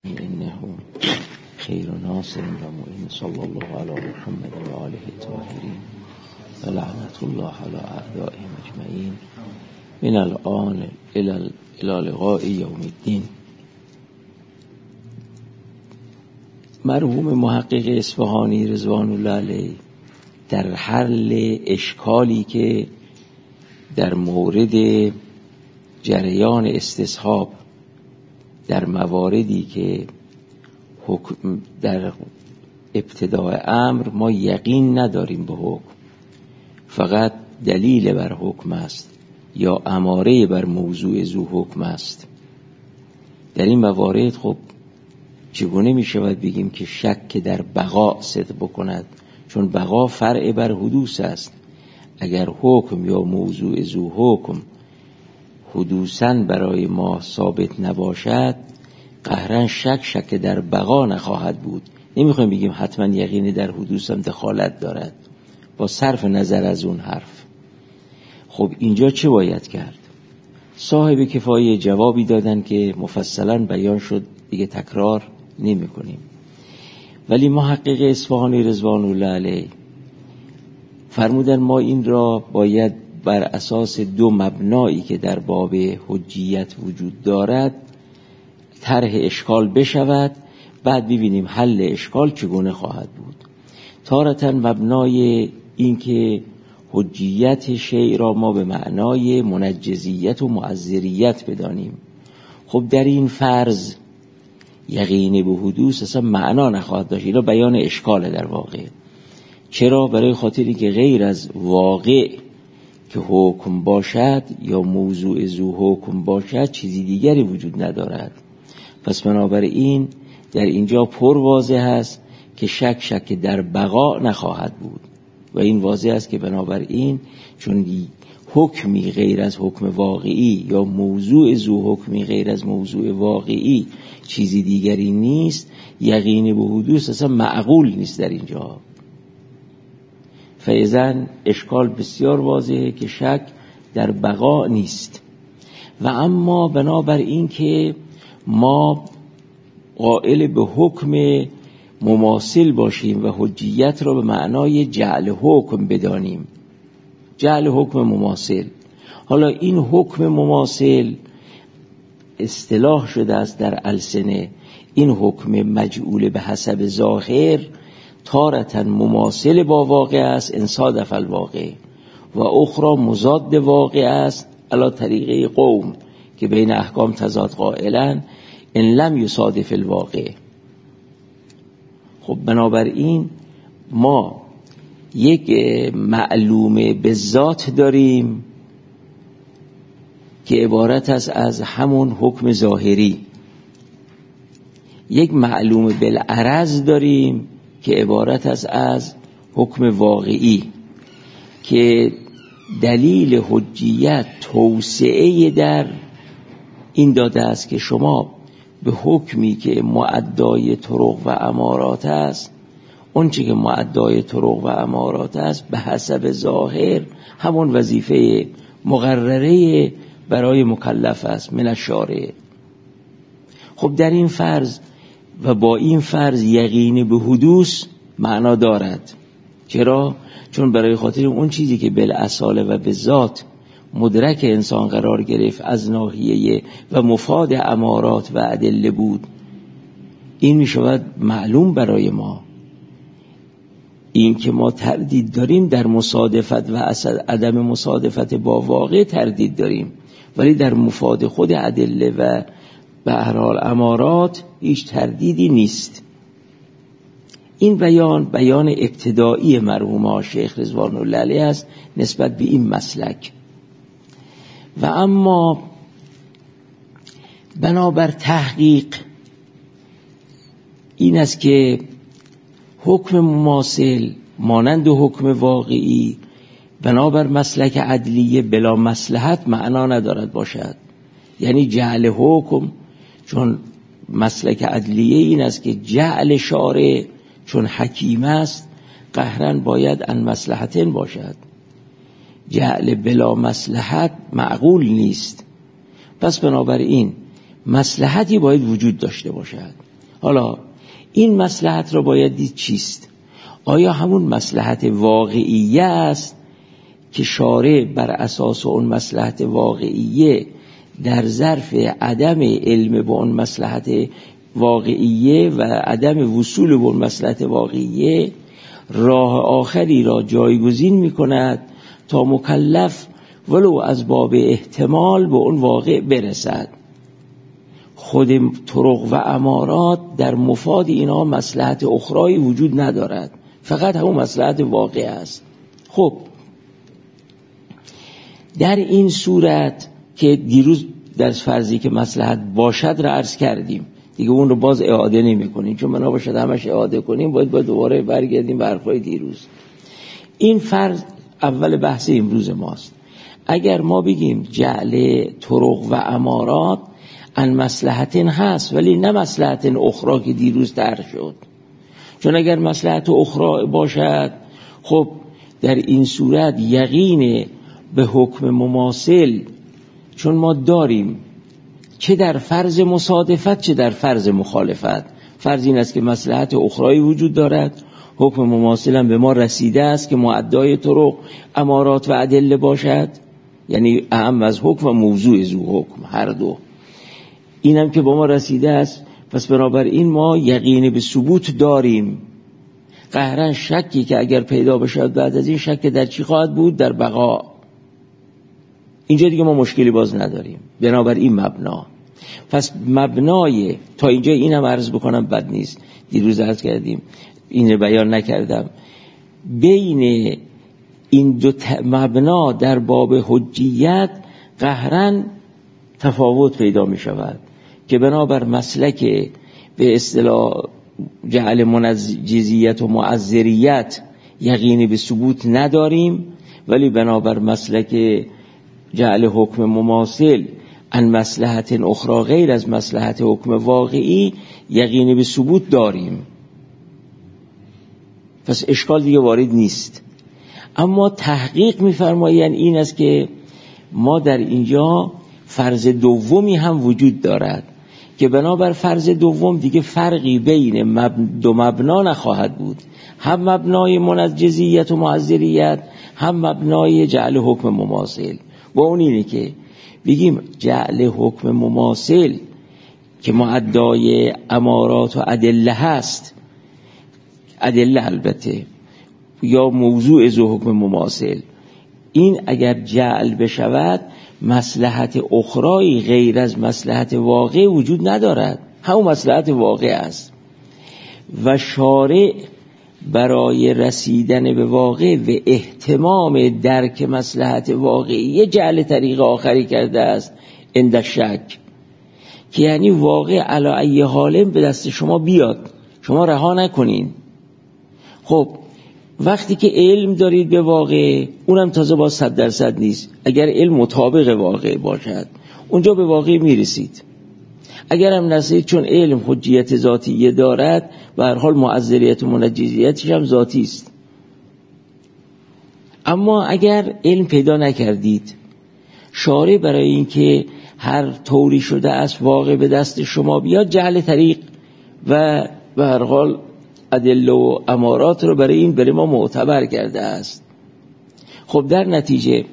انه خیر ناصر و معین صلی الله علی محمد و آله الطاهرین و لعنت الله علی اعدائهم اجمعین من الآن الی لقاء یوم الدین. مرحوم محقق اصفهانی رضوان الله علیه در حل اشکالی که در مورد جریان استصحاب در مواردی که در ابتداء امر ما یقین نداریم به حکم، فقط دلیل بر حکم است یا اماره بر موضوع ذو حکم است، در این موارد خب چگونه می شود بگیم که شک در بقا صدق بکند؟ چون بقا فرع بر حدوث است. اگر حکم یا موضوع ذو حکم حدوثاً برای ما ثابت نباشد، قهرن شک در بقا نخواهد بود. نمیخوایم بگیم حتما یقین در حدوث هم دخالت دارد با صرف نظر از اون حرف. خب اینجا چه باید کرد؟ صاحب کفایه جوابی دادن که مفصلاً بیان شد، دیگه تکرار نمی کنیم. ولی محقق اصفهانی رضوان الله علیه فرمودن ما این را باید بر اساس دو مبنایی که در باب حجیت وجود دارد طرح اشکال بشود، بعد ببینیم حل اشکال چگونه خواهد بود. تارةً مبنای این که حجیت شیء را ما به معنای منجزیت و معذریت بدانیم. خب در این فرض یقین به حدوث اصلا معنا نخواهد داشت. اینا بیان اشکاله در واقع. چرا؟ برای خاطری که غیر از واقع که حکم باشد یا موضوع ذو حکم باشد چیزی دیگری وجود ندارد. پس بنابراین در اینجا پر واضح است که شک در بقا نخواهد بود و این واضح است که بنابراین چون حکمی غیر از حکم واقعی یا موضوع ذو حکمی غیر از موضوع واقعی چیزی دیگری نیست، یقین به حدوث اصلا معقول نیست در اینجا. فاذن اشکال بسیار واضحه که شک در بقا نیست. و اما بنابراین که ما قائل به حکم مماثل باشیم و حجیت را به معنای جعل حکم بدانیم، جعل حکم مماثل. حالا این حکم مماثل اصطلاح شده است در السنه، این حکم مجعول به حسب ظاهر تارةً مماثل با واقع است انصادف الواقع و اخرى مضاد واقع است علی طریقه قوم که بین احکام تضاد قائلن ان لم یصادف الواقع. خب بنابراین ما یک معلوم به ذات داریم که عبارت است از همون حکم ظاهری، یک معلوم بالعرض داریم که عبارت است از حکم واقعی که دلیل حجیت توسعه در این داده است که شما به حکمی که معدای طرق و امارات است، اون چی که معدای طرق و امارات است به حسب ظاهر همون وظیفه مقرره برای مکلف است من الشارع. خب در این فرض و با این فرض یقین به حدوث معنا دارد. چرا؟ چون برای خاطر اون چیزی که بالاصاله و به ذات مدرک انسان قرار گرفت از ناحیه و مفاد امارات و ادله بود، این می شود معلوم برای ما. این که ما تردید داریم در مصادفت و عدم مصادفت با واقع تردید داریم، ولی در مفاد خود ادله و به هر حال امارات هیچ تردیدی نیست. این بیان ابتدایی مرحوم شیخ رضوان الله علیه است نسبت به این مسلک. و اما بنابر تحقیق این است که حکم مماثل مانند حکم واقعی بنابر مسلک عدلیه بلا مصلحت معنا ندارد باشد. یعنی جعل حکم، چون مسلک عدلیه این است که جعل شارع چون حکیم است قهرن باید ان مصلحتین باشد، جعل بلا مصلحت معقول نیست. پس بنابراین مصلحتی باید وجود داشته باشد. حالا این مصلحت را باید دید چیست؟ آیا همون مصلحت واقعیه است که شارع بر اساس اون مصلحت واقعیه در ظرف عدم علم به اون مصلحت واقعیه و عدم وصول به اون مصلحت واقعیه راه آخری را جایگزین می کند تا مکلف ولو از باب احتمال به اون واقع برسد؟ خود طرق و امارات در مفاد اینا مصلحت اخرایی وجود ندارد، فقط همون مصلحت واقع است. خب در این صورت که دیروز در فرضی که مصلحت باشد را عرض کردیم دیگه، اون رو باز اعاده نمی کنیم چون بنا باشد همش اعاده کنیم باید دوباره برگردیم به حرفای دیروز. این فرض اول بحث امروز ماست. اگر ما بگیم جعل طرق و امارات ان مصلحت هست ولی نه مصلحت اخرى که دیروز طرح شد، چون اگر مصلحت اخرى باشد خب در این صورت یقین به حکم مماثل چون ما داریم چه در فرض مصادفت چه در فرض مخالفت. فرض این است که مصلحت اخرایی وجود دارد، حکم مماثل هم به ما رسیده است که معدای طرق امارات و ادله باشد، یعنی اهم از حکم و موضوع ذو حکم هر دو اینم که با ما رسیده است. پس بنابراین ما یقین به ثبوت داریم. قهرن شکی که اگر پیدا بشد بعد از این شک در چی خواهد بود؟ در بقا. اینجا دیگه ما مشکلی باز نداریم بنابراین مبنا. پس مبنای تا اینجا اینم عرض بکنم بد نیست، دیروز عرض کردیم این رو بیان نکردم، بین این دو مبنا در باب حجیت قهرن تفاوت پیدا می شود که بنابر مسلک به اصطلاح جعل منجزیت و معذریت یقین به ثبوت نداریم، ولی بنابر مسلک جعل حکم مماثل ان مصلحت اخرى غیر از مصلحت حکم واقعی یقین به ثبوت داریم. پس اشکال دیگه وارد نیست. اما تحقیق می‌فرمایند این است که ما در اینجا فرض دومی هم وجود دارد که بنابر فرض دوم دیگه فرقی بین دو مبنا نخواهد بود، هم مبنای منجزیت و معذریت هم مبنای جعل حکم مماثل. و اون اینه که بگیم جعل حکم مماثل که معدای امارات و ادله هست، ادله البته یا موضوع ذو حکم مماثل، این اگر جعل بشود مصلحت اخرایی غیر از مصلحت واقع وجود ندارد، همون مصلحت واقع است و شارع برای رسیدن به واقع و اهتمام درک مصلحت واقعی جعل طریق آخری کرده است عند شک، که یعنی واقع علی ای حال به دست شما بیاد، شما رها نکنین. خب وقتی که علم دارید به واقع، اونم تازه با 100% نیست، اگر علم مطابق واقع باشد اونجا به واقع میرسید. اگر هم نرسید چون علم حجیت ذاتیه دارد و هر حال معذریت و منجزیتش هم ذاتی است. اما اگر علم پیدا نکردید، شارع برای اینکه هر طوری شده است واقع به دست شما بیاد جعل طریق و به هر حال ادله و امارات رو برای ما معتبر کرده است. خب در نتیجه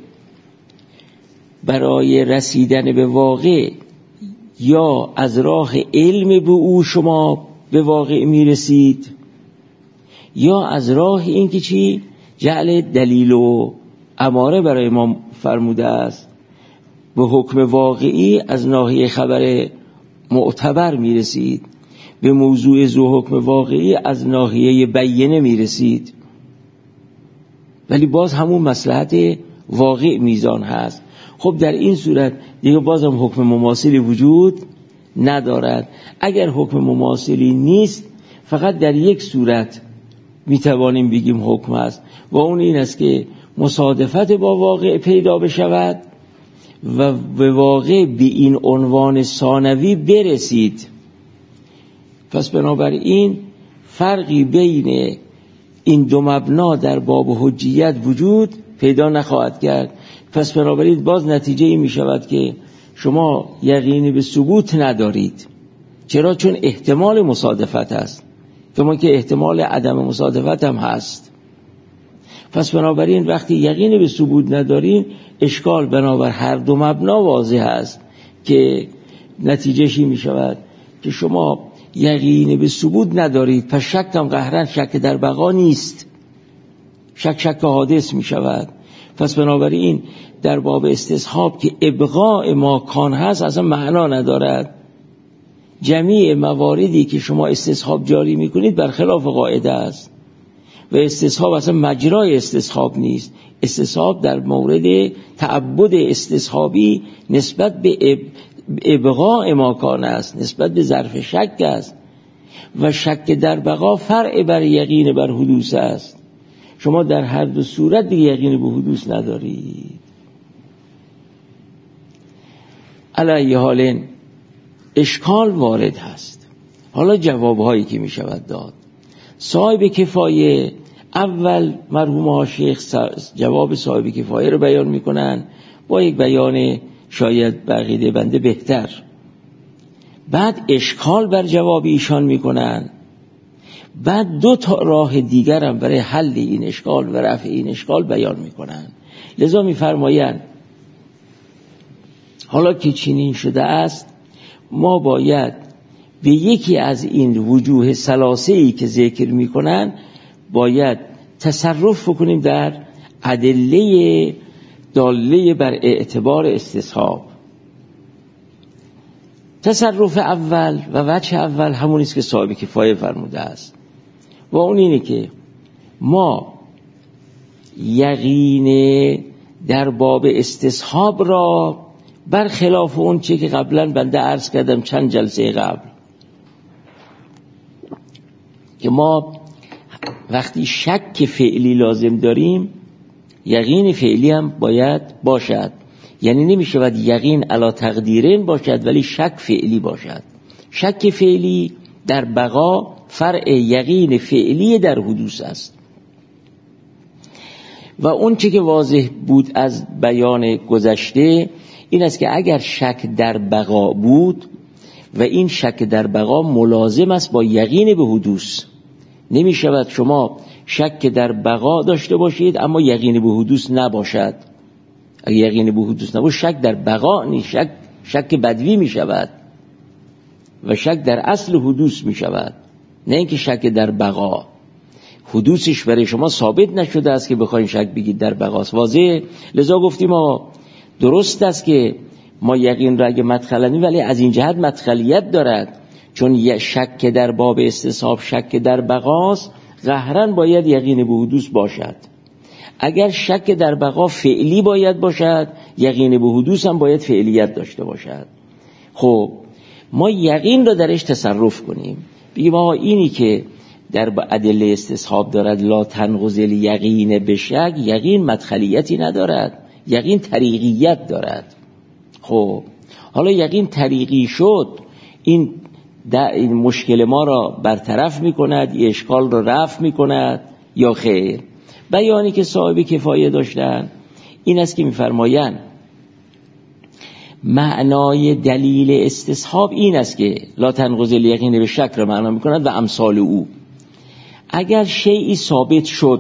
برای رسیدن به واقع یا از راه علم به او شما به واقع میرسید یا از راه این که چی؟ جعل دلیل و اماره برای ما فرموده است، به حکم واقعی از ناحیه خبر معتبر میرسید، به موضوع ذو حکم واقعی از ناحیه بیینه میرسید، ولی باز همون مصلحت واقع میزان هست. خب در این صورت دیگه باز هم حکم مماثلی وجود ندارد. اگر حکم مماثلی نیست فقط در یک صورت میتوانیم بگیم حکم است و اون این است که مصادفت با واقع پیدا بشود و به واقع به این عنوان ثانوی برسید. پس بنابراین فرقی بین این دو مبنا در باب حجیت وجود پیدا نخواهد کرد. پس بنابراین باز نتیجه این می شود که شما یقینی به ثبوت ندارید. چرا؟ چون احتمال مصادفت هست، کما که احتمال عدم مصادفت هم هست. پس بنابراین وقتی یقین به ثبوت ندارین، اشکال بنابر هر دو مبنا واضح است که نتیجهش این می شود که شما یقین به ثبوت ندارید، پس شک هم قهرن شک در بقا نیست، شک حادث می شود. پس بنابراین در باب استصحاب که ابقاء ما کان هست اصلا معنا ندارد. جمیع مواردی که شما استصحاب جاری می کنید برخلاف قاعده است و استصحاب اصلا مجرای استصحاب نیست. استصحاب در مورد تعبد استصحابی نسبت به ابقاء ماکان است، نسبت به ظرف شک است و شک در بقا فرع بر یقین بر حدوث است. شما در هر دو صورت دیگه یقین به حدوث ندارید. علی حال اشکال وارد هست. حالا جوابهایی که می شود داد. صاحب کفایه اول مرحوم ها شیخ جواب صاحب کفایه رو بیان می کنن با یک بیان شاید بقیده بنده بهتر، بعد اشکال بر جواب ایشان می کنن، بعد دو تا راه دیگر هم برای حل این اشکال و رفع این اشکال بیان می کنن. لذا می فرمایند حالا که چنین شده است ما باید به یکی از این وجوه ثلاثه‌ای که ذکر می کنن باید تصرف بکنیم در ادله داله بر اعتبار استصحاب. تصرف اول و وجه اول همونی است که صاحب کفایه فرموده است و اون اینه که ما یقین در باب استصحاب را برخلاف اون چه که قبلا بنده عرض کردم چند جلسه قبل که ما وقتی شک فعلی لازم داریم یقین فعلی هم باید باشد، یعنی نمیشه باید یقین علی تقدیرین باشد ولی شک فعلی باشد. شک فعلی در بقا فرع یقین فعلی در حدوث است و اون چه که واضح بود از بیان گذشته این است که اگر شک در بقا بود و این شک در بقا ملازم است با یقین به حدوث، نمی شود شما شک در بقا داشته باشید اما یقین به حدوث نباشد. اگر یقین به حدوث نباشد شک در بقا نیست، شک بدوی می شود و شک در اصل حدوث می شود، نه اینکه شک در بقا. حدوثش برای شما ثابت نشده است که بخواین شک بگید در بقاست، واضح. لذا گفتیم ما درست است که ما یقین را اگه مدخلنی ولی از این جهت مدخلیت دارد، چون شک در باب استصحاب شک در بقاست قهرن باید یقین به حدوث باشد. اگر شک در بقا فعلی باید باشد یقین به حدوث هم باید فعلیت داشته باشد. خب ما یقین را درش تصرف کنیم، بگیم آقا اینی که در ادله استصحاب دارد لا تنقض الیقین بشک، یقین مدخلیتی ندارد، یقین طریقیت دارد. خب حالا یقین طریقی شد، این مشکل ما را برطرف می کند، این اشکال را رفع می کند یا خیر؟ بیانی که صاحب کفایه داشتن این است که می فرمایند معنای دلیل استصحاب این است که لا تنقض الیقین به شک را معنا می کند و امثال او. اگر شیئی ثابت شد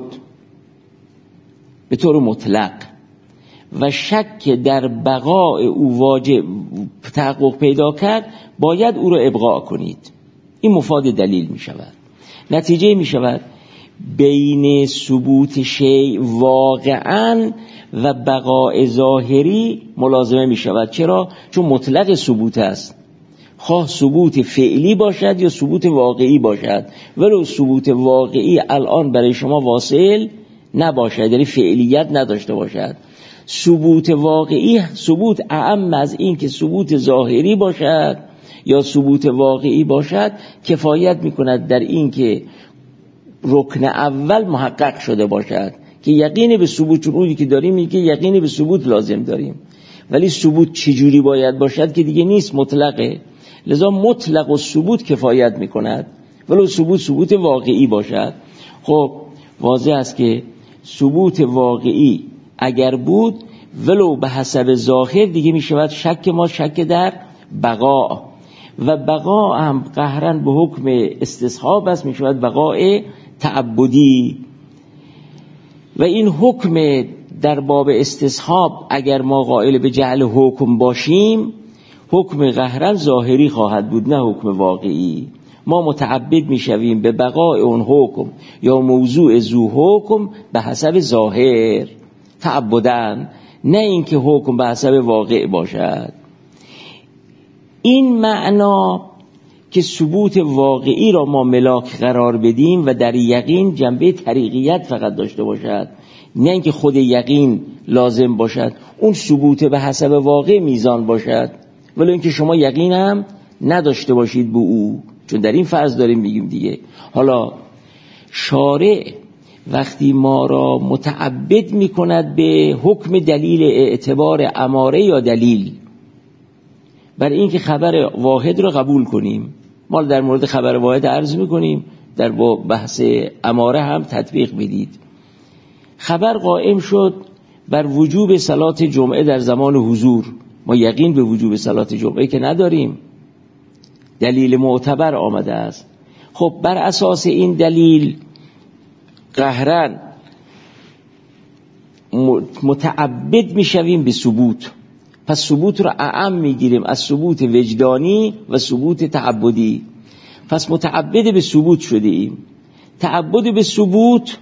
به طور مطلق و شک در بقاء او واجب تحقق پیدا کرد باید او را ابقاء کنید. این مفاد دلیل می شود. نتیجه می شود بین ثبوت شیء واقعاً و بقاء ظاهری ملازمه می شود. چرا؟ چون مطلق ثبوت است، خواه ثبوت فعلی باشد یا ثبوت واقعی باشد، ولو ثبوت واقعی الان برای شما واصل نباشد، یعنی فعلیت نداشته باشد. ثبوت واقعی ثبوت اعم از این که ثبوت ظاهری باشد یا ثبوت واقعی باشد کفایت میکند در این که رکن اول محقق شده باشد که یقین به ثبوت، چون اونی که داریم میگه یقین به ثبوت لازم داریم، ولی ثبوت چجوری باید باشد که دیگه نیست، مطلقه. لذا مطلق و ثبوت کفایت میکند ولو ثبوت واقعی باشد. خب واضح است که ثبوت واقعی اگر بود ولو به حسب ظاهر دیگه می شود شک ما شک در بقا و بقا هم قهرن به حکم استصحاب است، می شود بقاء تعبدی. و این حکم در باب استصحاب اگر ما قائل به جعل حکم باشیم، حکم قهرن ظاهری خواهد بود نه حکم واقعی. ما متعبد می شویم به بقاء اون حکم یا موضوع ذو حکم به حسب ظاهر تعبدن، نه اینکه حکم به حسب واقع باشد. این معنا که ثبوت واقعی را ما ملاک قرار بدیم و در یقین جنبه طریقیت فقط داشته باشد، نه اینکه خود یقین لازم باشد اون ثبوت به حسب واقع میزان باشد، ولی اینکه شما یقین هم نداشته باشید به او، چون در این فرض داریم میگیم دیگه. حالا شارع وقتی ما را متعبد میکند به حکم دلیل اعتبار اماره یا دلیل، برای اینکه خبر واحد را قبول کنیم، ما در مورد خبر واحد عرض میکنیم، در بحث اماره هم تطبیق بدید. خبر قائم شد بر وجوب صلات جمعه در زمان حضور، ما یقین به وجوب صلات جمعه که نداریم، دلیل معتبر آمده است. خب بر اساس این دلیل قهرن متعبد میشویم به ثبوت، پس ثبوت را اعم میگیریم از ثبوت وجدانی و ثبوت تعبدی. پس متعبد به ثبوت شده ایم. تعبد به ثبوت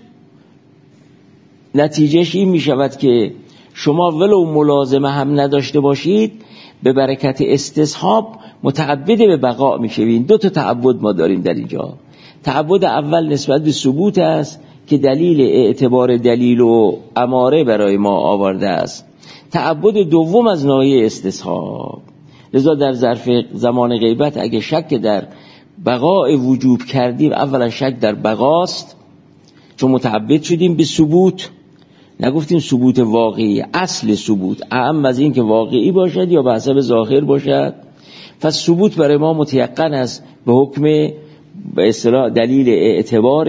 نتیجهش این میشود که شما ولو ملازمه هم نداشته باشید، به برکت استصحاب متعبد به بقا میشوید. دو تا تعبد ما داریم در اینجا. تعبد اول نسبت به ثبوت است که دلیل اعتبار دلیل و اماره برای ما آورده است. تعبد دوم از ناحیه استصحاب. لذا در ظرف زمان غیبت اگه شک در بقاء وجوب کردیم، اولا شک در بقاست، چون متعبد شدیم به ثبوت، نگفتیم ثبوت واقعی، اصل ثبوت اعم از این که واقعی باشد یا به حسب ظاهر باشد. پس ثبوت برای ما متیقن است به حکم به اصطلاح دلیل اعتبار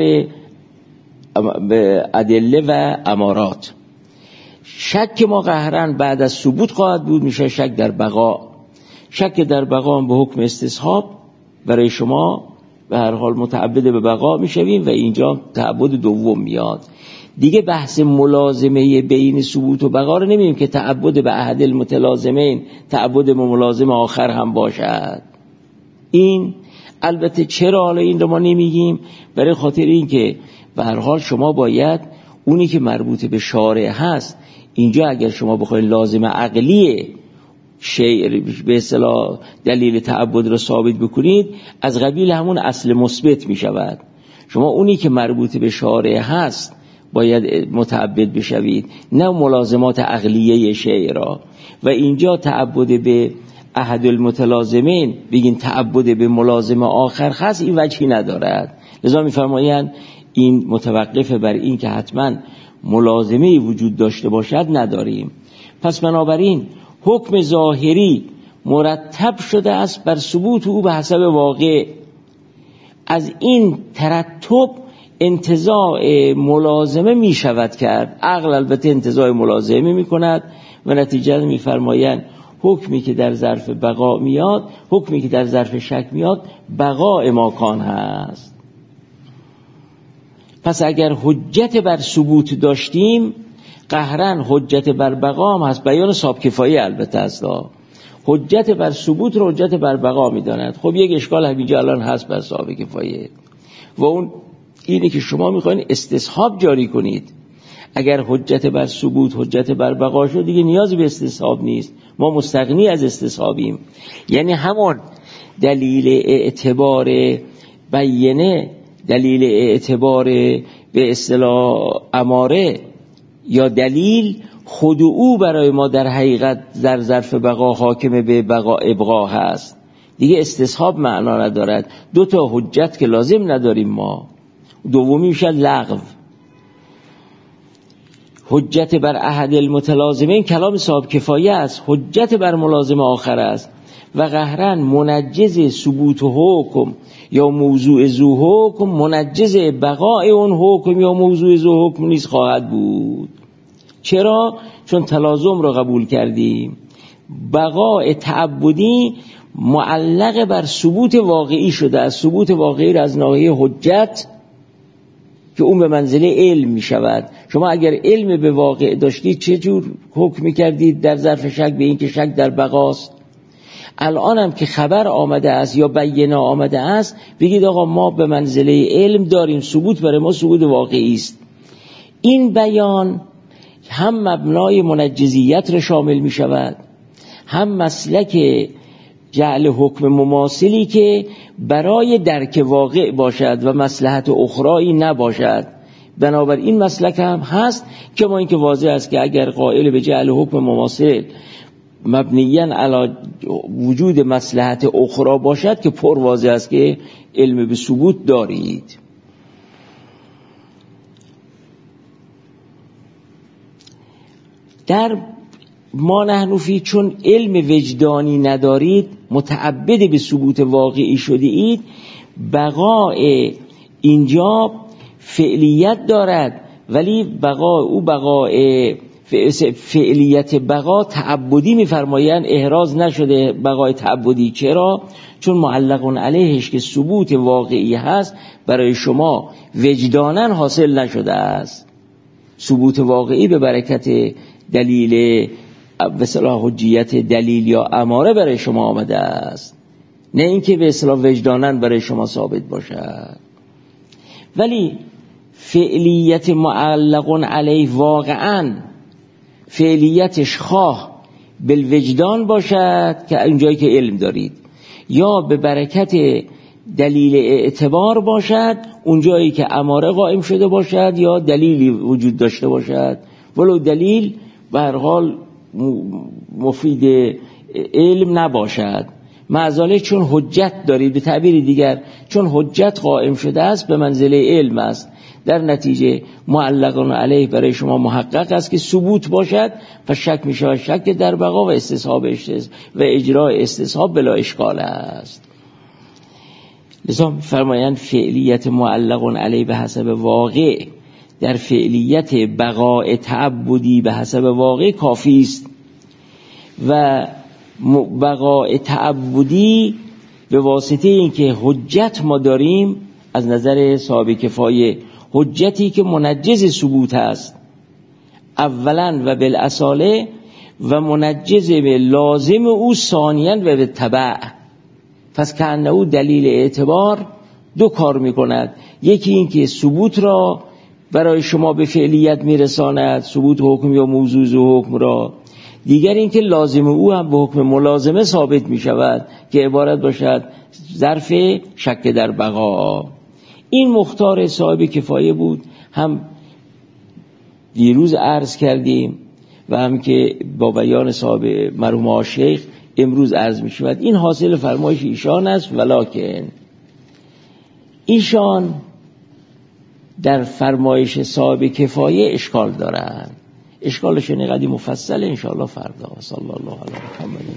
به ادله و امارات. شک ما قهرن بعد از ثبوت خواهد بود، میشه شک در بقا. شک در بقا به حکم استصحاب برای شما به هر حال متعبد به بقا میشویم و اینجا تعبد دوم میاد. دیگه بحث ملازمه بین ثبوت و بقا رو نمی‌بینیم که تعبد به احد المتلازمین تعبد به ملازم آخر هم باشد. این البته چرا حالا این رو ما نمیگیم؟ برای خاطر این که به هر حال شما باید اونی که مربوط به شارع هست، اینجا اگر شما بخواید لازم عقلی شیء به اصطلاح دلیل تعبد رو ثابت بکنید، از قبیل همون اصل مثبت می شود. شما اونی که مربوط به شارع هست باید متعبد بشوید، نه ملازمات عقلیه شیء را. و اینجا تعبد به احد المتلازمین بگین تعبد به ملازم آخر هست، این وجهی ندارد. لذا می‌فرمایند این متوقف بر این که حتما ملازمه وجود داشته باشد نداریم. پس بنابراین حکم ظاهری مرتب شده است بر ثبوت او به حسب واقع. از این ترتب انتزاع ملازمه می شود کرد. عقل البته انتزاع ملازمه می کند و نتیجه می فرمایند حکمی که در ظرف بقا میاد، حکمی که در ظرف شک میاد، بقا امکان هست. پس اگر حجت بر ثبوت داشتیم، قهرن حجت بر بقا هم هست. بیان صاحب کفایه البته است، حجت بر ثبوت رو حجت بر بقا میداند. خب یک اشکال همینجا الان هست بر صاحب کفایه و اون اینه که شما میخواین استصحاب جاری کنید. اگر حجت بر ثبوت حجت بر بقا شد دیگه نیازی به استصحاب نیست، ما مستغنی از استصحابیم. یعنی همون دلیل اعتبار بیینه، دلیل اعتبار به اصطلاح اماره یا دلیل، خود او برای ما در حقیقت در ظرف بقا حاکم به بقا ابقا هست. دیگه استصحاب معنا ندارد. دو تا حجت که لازم نداریم ما. دومی میشه لغو. حجت بر احد المتلازمین کلام صاحب کفایه است، حجت بر ملازم آخر است و قهرن منجز ثبوت حکم یا موضوع ذو حکم منجز بقای اون حکم یا موضوع ذو حکم نیز خواهد بود. چرا؟ چون تلازم را قبول کردیم. بقای تعبدی معلق بر ثبوت واقعی شده است. ثبوت واقعی را از ناحیه حجت که اون به منزله علم می شود. شما اگر علم به واقع داشتید چه جور حکم می کردید در ظرف شک؟ به این که شک در بقاست. الان هم که خبر آمده است یا بیانه آمده است بگید آقا ما به منزله علم داریم، ثبوت برای ما ثبوت واقعی است. این بیان هم مبنای منجزیت را شامل می شود، هم مسلک جعل حکم مماثلی که برای درک واقع باشد و مصلحت اخرایی نباشد. بنابراین مسلک هم هست که ما اینکه واضح است که اگر قائل به جعل حکم مماثل مبنیاً علی وجود مصلحت اخرى باشد که پر واضح است که علم به ثبوت دارید. در ما نحن فی، چون علم وجدانی ندارید، متعبد به ثبوت واقعی شده اید، بقاء اینجا فعلیت دارد، ولی بقاء او بقاء فعلیت بقا تعبدی می‌فرمایند، احراز نشده بقای تعبدی. چرا؟ چون معلق علیهش که ثبوت واقعی هست برای شما وجداناً حاصل نشده است. ثبوت واقعی به برکت دلیل به اصطلاح حجیت دلیل یا اماره برای شما آمده است، نه اینکه به اصطلاح وجداناً برای شما ثابت باشد. ولی فعلیت معلق علیه واقعاً فعلیتش خواه بالوجدان باشد که اونجایی که علم دارید، یا به برکت دلیل اعتبار باشد اونجایی که اماره قائم شده باشد یا دلیلی وجود داشته باشد، ولو دلیل به هر حال مفید علم نباشد. معذاله چون حجت دارید، به تعبیر دیگر چون حجت قائم شده است به منزله علم است، در نتیجه معلق علیه برای شما محقق است که ثبوت باشد و شک می شود شک در بقا و استصحاب و اجراء استصحاب بلا اشکال است. لذا فرمایند فعلیت معلق علیه به حسب واقع در فعلیت بقاء تعبدی به حسب واقع کافی است، و بقاء تعبدی به واسطه اینکه حجت ما داریم از نظر صاحب کفایه، حجتی که منجز ثبوت است اولا و بالاصاله و منجز به لازم او ثانیاً و به تبع. پس که انه دلیل اعتبار دو کار میکند، یکی این که ثبوت را برای شما به فعلیت میرساند، ثبوت حکم یا موضوع حکم را، دیگر این که لازم او هم به حکم ملازمه ثابت میشود که عبارت باشد ظرف شک در بقا. این مختار صاحب کفایه بود، هم دیروز عرض کردیم و هم که با بیان صاحب مرحوم شیخ امروز عرض می شود. این حاصل فرمایش ایشان است، ولکن ایشان در فرمایش صاحب کفایه اشکال دارند. اشکالشون قدیم مفصل انشاءالله فردا. صلی الله علیه و محمد.